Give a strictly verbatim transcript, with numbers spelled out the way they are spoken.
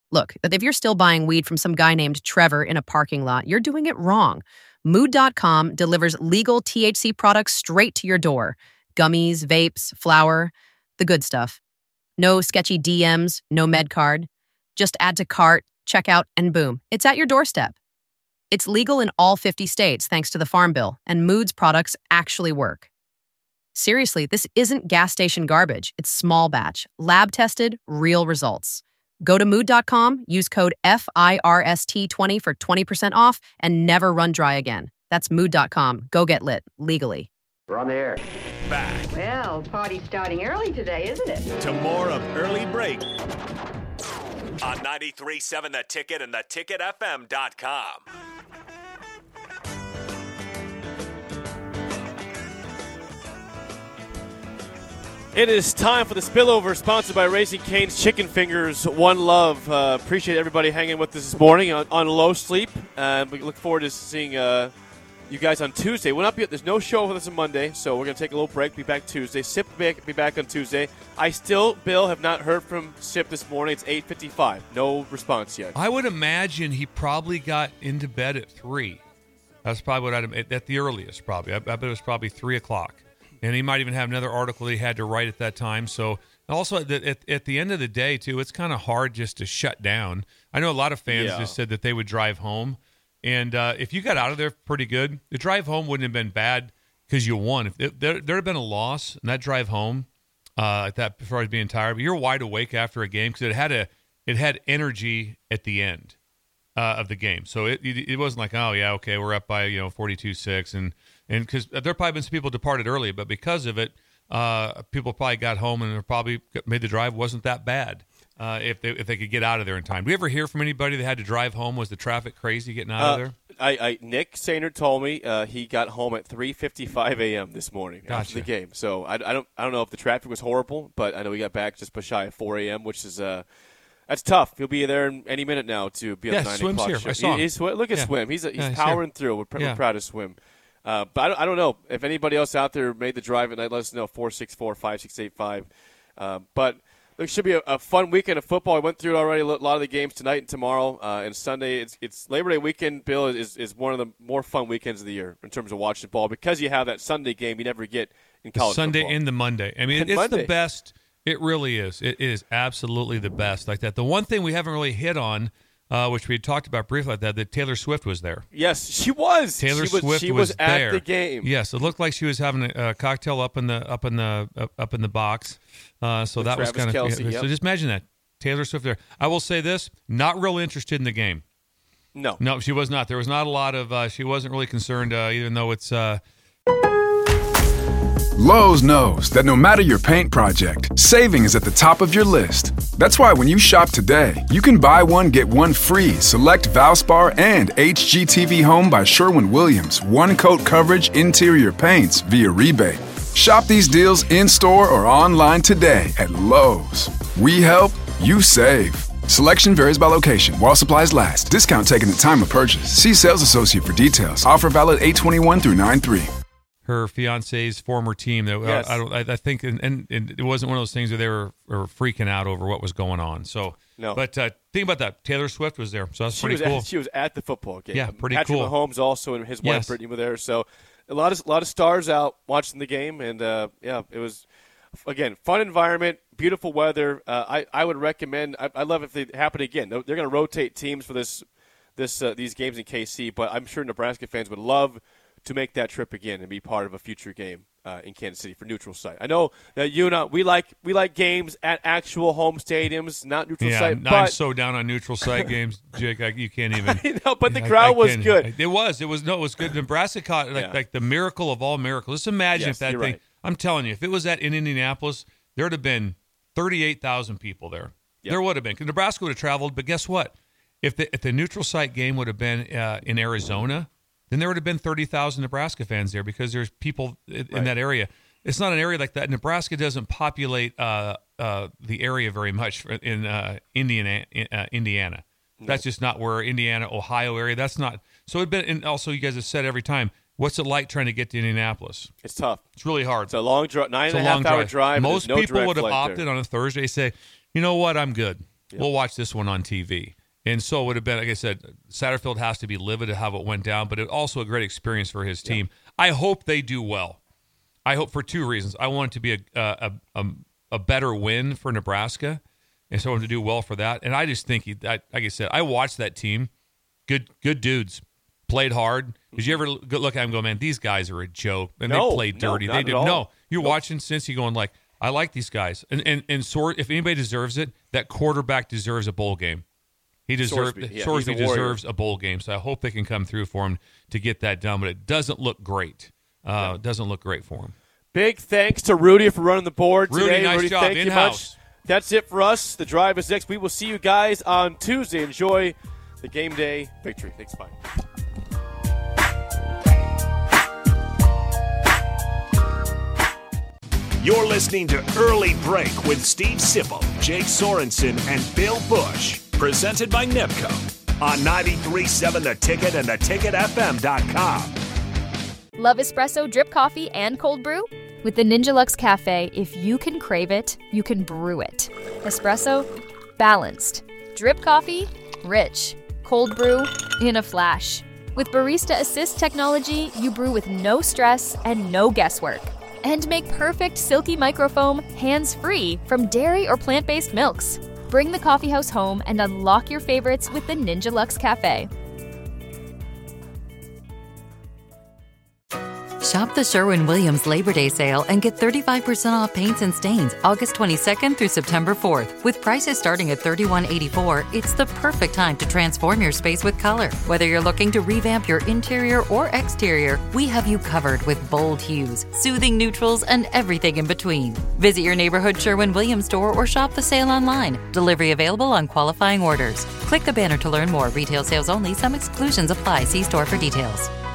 Look, if you're still buying weed from some guy named Trevor in a parking lot, you're doing it wrong. Mood dot com delivers legal T H C products straight to your door. Gummies, vapes, flour, the good stuff. No sketchy D Ms, no med card. Just add to cart, check out, and boom, it's at your doorstep. It's legal in all fifty states thanks to the Farm Bill, and Mood's products actually work. Seriously, this isn't gas station garbage. It's small batch, lab-tested, real results. Go to mood dot com, use code F I R S T twenty for twenty percent off, and never run dry again. That's mood dot com. Go get lit, legally. We're on the air. Back Well, party's starting early today, isn't it? to more of Early Break on ninety-three point seven The Ticket and the ticket f m dot com. It is time for the spillover, sponsored by Raising Cane's Chicken Fingers. One love. Uh, appreciate everybody hanging with us this morning on, on Low Sleep. Uh, we look forward to seeing uh, you guys on Tuesday. We'll not be. There's no show with us on Monday, so we're going to take a little break. Be back Tuesday. Sip will be back on Tuesday. I still, Bill, have not heard from Sip this morning. It's eight fifty-five. No response yet. I would imagine he probably got into bed at three. That's probably what I'd at the earliest. Probably, I, I bet it was probably three o'clock. And he might even have another article he had to write at that time. So, also at the, at, at the end of the day, too, it's kind of hard just to shut down. I know a lot of fans Yeah. just said that they would drive home. And uh, if you got out of there pretty good, the drive home wouldn't have been bad because you won. If it, there there had been a loss and that drive home, uh, like that before I was being tired, but you're wide awake after a game because it had a it had energy at the end uh, of the game. So it, it it wasn't like, oh yeah, okay, we're up by you know forty-two six and. And because there probably been some people departed early, but because of it, uh, people probably got home and probably made the drive wasn't that bad uh, if they if they could get out of there in time. Do you ever hear from anybody that had to drive home? Was the traffic crazy getting out Uh, of there? I, I Nick Sainer told me uh, he got home at three fifty-five a.m. this morning Gotcha. after the game. So I, I don't I don't know if the traffic was horrible, but I know he got back just shy of four a.m., which is uh, that's tough. He'll be there in any minute now to be on Yeah, the nine Swim's o'clock here. show. I saw him. He- he's swi- look at Yeah. Swim. He's a, he's Yeah, he's powering here. through. We're, pr- Yeah. we're proud of Swim. Uh, but I don't, I don't know if anybody else out there made the drive at night. Let us know four six four, five six eight five. Uh, but it should be a, a fun weekend of football. I went through already a lot of the games tonight and tomorrow uh, and Sunday. It's, it's Labor Day weekend. Bill is is one of the more fun weekends of the year in terms of watching ball because you have that Sunday game you never get in college Sunday football. and the Monday. I mean, And it's Monday. the best. It really is. It is absolutely the best like that. The one thing we haven't really hit on, uh, which we had talked about briefly like that, that Taylor Swift was there. Yes, she was. Taylor she was, Swift she was, was at there. the game. Yes, it looked like she was having a, a cocktail up in the up in the up, up in the box. Uh, so With that was Travis kind of Kelce, yeah, yep. so. Just imagine that Taylor Swift there. I will say this: not real interested in the game. No. No, she was not. There was not a lot of. Uh, she wasn't really concerned, uh, even though it's. Uh, Lowe's knows that no matter your paint project, saving is at the top of your list. That's why when you shop today, you can buy one, get one free select Valspar and H G T V Home by Sherwin-Williams one-coat coverage interior paints via rebate. Shop these deals in-store or online today at Lowe's. We help, you save. Selection varies by location. While supplies last. Discount taken at time of purchase. See sales associate for details. Offer valid eight twenty-one through nine three. her fiance's former team. That Yes. I, I don't. I, I think, and, and, and it wasn't one of those things where they were, were freaking out over what was going on. So, No. But uh, think about that. Taylor Swift was there, so that's She pretty was cool. At, she was at the football game. Yeah, pretty Patrick cool. Mahomes also and his wife Yes. Brittany were there. So a lot of a lot of stars out watching the game, and uh, yeah, it was again fun environment, beautiful weather. Uh, I I would recommend. I, I love if they happen again. They're, they're going to rotate teams for this this uh, these games in K C, but I'm sure Nebraska fans would love to make that trip again and be part of a future game uh, in Kansas City for neutral site. I know that you and I, we like we like games at actual home stadiums, not neutral Yeah, site. I'm But so down on neutral site games, Jake. I, you can't even. you know, but the I- crowd I was can't- good. It was. It was no. It was good. Nebraska caught like Yeah. like the miracle of all miracles. Just imagine Yes, if that you're thing. right. I'm telling you, if it was at in Indianapolis, there would have been thirty-eight thousand people there. Yep. There would have been. 'Cause Nebraska would have traveled. But guess what? If the if the neutral site game would have been uh, in Arizona, then there would have been thirty thousand Nebraska fans there because there's people in, in Right. that area. It's not an area like that. Nebraska doesn't populate uh, uh, the area very much in uh, Indiana. Uh, Indiana. That's just not where Indiana, Ohio area. That's not. So it'd been. And also, you guys have said every time, what's it like trying to get to Indianapolis? It's tough. It's really hard. It's a long drive, nine It's and a a long half hour drive. drive. and Most there's no people direct would have flight opted there. on a Thursday. Say, you know what, I'm good. Yep. We'll watch this one on T V. And so it would have been, like I said, Satterfield has to be livid at how it went down, but it also a great experience for his team. Yep. I hope they do well. I hope for two reasons. I want it to be a a, a, a better win for Nebraska, and so I want to do well for that. And I just think, he, I, like I said, I watched that team. Good good dudes. Played hard. Did you ever look at them and go, man, these guys are a joke, and no, they played dirty. No, they did all. no. You're nope. watching Cincy going like, I like these guys, and and and Sor- if anybody deserves it, that quarterback deserves a bowl game. He deserves Sorsby, yeah, Sorsby a deserves a bowl game, so I hope they can come through for him to get that done. But it doesn't look great. Uh, yeah. It doesn't look great for him. Big thanks to Rudy for running the board Rudy, today. nice Rudy, job. thank In you house. much. That's it for us. The Drive is next. We will see you guys on Tuesday. Enjoy the game day victory. Thanks. Bye. You're listening to Early Break with Steve Sipple, Jake Sorensen, and Bill Bush. Presented by NIPCO on ninety-three point seven The Ticket and the ticket f m dot com. Love espresso, drip coffee, and cold brew? With the Ninja Luxe Cafe, if you can crave it, you can brew it. Espresso, balanced. Drip coffee, rich. Cold brew, in a flash. With Barista Assist technology, you brew with no stress and no guesswork. And make perfect silky microfoam hands-free from dairy or plant-based milks. Bring the coffeehouse home and unlock your favorites with the Ninja Luxe Cafe. Shop the Sherwin-Williams Labor Day sale and get thirty-five percent off paints and stains August twenty-second through September fourth. With prices starting at thirty-one eighty-four, it's the perfect time to transform your space with color. Whether you're looking to revamp your interior or exterior, we have you covered with bold hues, soothing neutrals, and everything in between. Visit your neighborhood Sherwin-Williams store or shop the sale online. Delivery available on qualifying orders. Click the banner to learn more. Retail sales only. Some exclusions apply. See store for details.